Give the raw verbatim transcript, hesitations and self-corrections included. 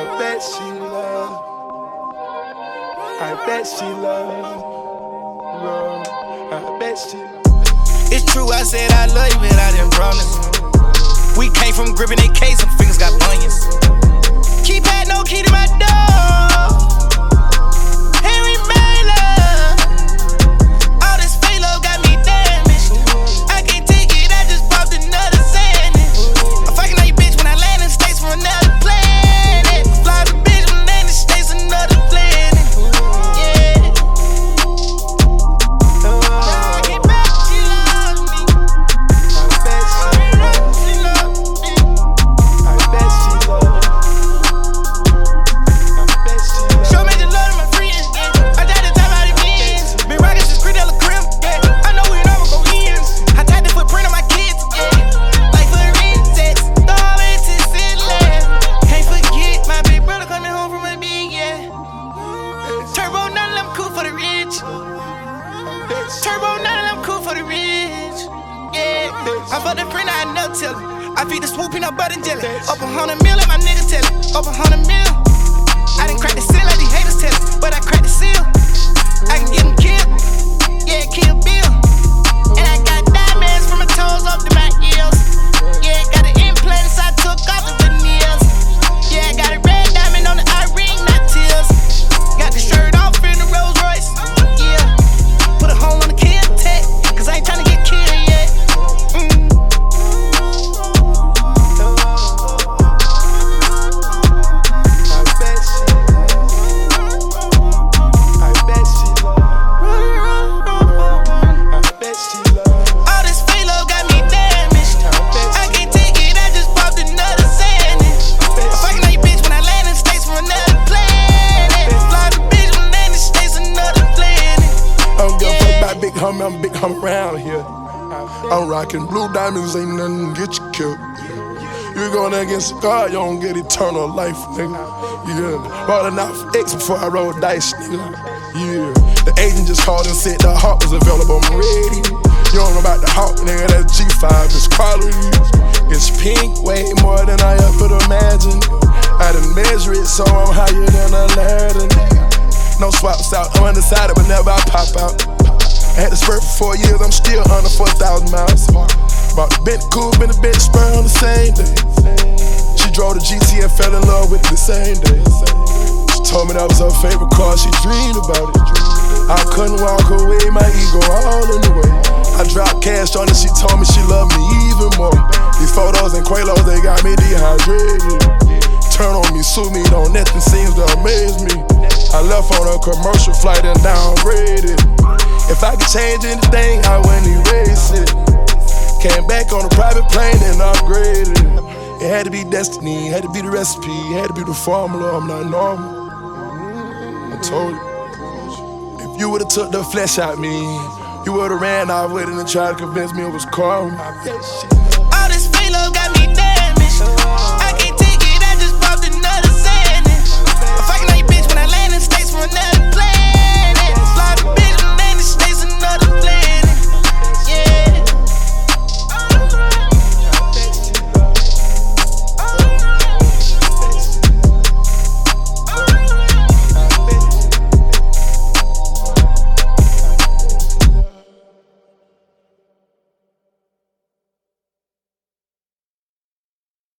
I bet she love. I bet she love. I bet she love. It's true, I said I love you, but I didn't promise. We came from gripping A K, some fingers got bunions. Keypad, no key to my door. And we made love. All this fake love got me damaged. I can't take it, I just popped another sandwich. I'm fucking on you bitch when I land in States from another planet. Fly the bitch when I land in States, another planet. Yeah. I can't bet she loves me. I bet she love. She loves me. I bet she love. I bet she love. Show me the love to my friends, yeah. I died the time out of beans. Been rockin' since Cradle of Crim, yeah. I know we never go in. I tied the footprint on my kids, yeah. Like for recess, throw it to sit left. Can't forget my big brother coming home from a big, yeah. Turbo, none of them cool for the rich. Turbo, none of them cool for the rich, yeah. I fucked the friend, I never tell him. I feed the swoop peanut butter and jelly. Up a hundred mil, and my niggas tell it. Up a hundred mil. I didn't crack the seal like these haters tell it, but I cracked the seal. I can get them killed, yeah, kill Bill. And I got diamonds from my toes up to my ears. Yeah, got the implants I took off the veneers. Yeah, got a red diamond on the eye ring, not tears. Got the shirt off in the Rolls Royce. Yeah, put a hole on the kill tech, cause I ain't tryna get killed yet. Mm. I bet she love. I bet she love. I bet she love. All this fake love got me damaged. I can't take it, I just popped another sandwich. I'm fucking on you bitch when I land in States from another planet. Fly the bitch when I land in States, another planet. I don't give a fuck about big homie, I'm big homie around here. I'm rocking blue diamonds, ain't nothing to get you killed. You going against God, you don't get eternal life, nigga. Yeah, rolling out for X before I roll dice, nigga. Yeah, the agent just called and said the Hawk was available, I'm ready. You don't know about the Hawk, nigga, that G five is quality. It's pink, way more than I ever could imagine. I done measure it, so I'm higher than a ladder. No swaps out, I'm undecided whenever I pop out. I had to spurt for four years, I'm still under four thousand miles. Bought the Bentley coupe and the Bentley Spur on the same day. She drove the G T and fell in love with it the same day. She told me that was her favorite car, she dreamed about it. I couldn't walk away, my ego all in the way. I dropped cash on her, she told me she loved me even more. These photos and Quaaludes, they got me dehydrated. Turn on me, sue me, don't nothing seems to amaze me. I left on a commercial flight and downgraded. If I could change anything, I wouldn't erase it. Came back on a private plane and upgraded. It had to be destiny, it had to be the recipe, it had to be the formula, I'm not normal. I told you. If you would've took the flesh out me, you would've ran off with it and tried to convince me it was karma. All this fake love got me damaged. I can't take it, I just popped another sandwich. I'm fucking on you bitch when I land in States from another planet. Fly the bitch when I land in States, another planet.